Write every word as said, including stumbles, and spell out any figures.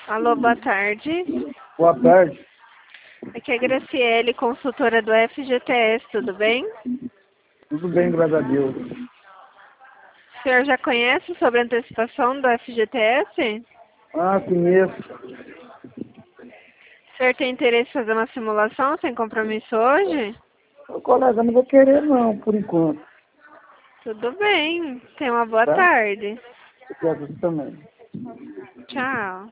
Alô, boa tarde. Boa tarde. Aqui é a Graciele, consultora do F G T S, tudo bem? Tudo bem, graças a Deus. O senhor já conhece sobre a antecipação do F G T S? Ah, conheço. O senhor tem interesse em fazer uma simulação sem compromisso hoje? O colega não vou querer não, por enquanto. Tudo bem. Tenha uma boa Tá? tarde. Eu quero isso também. Tchau.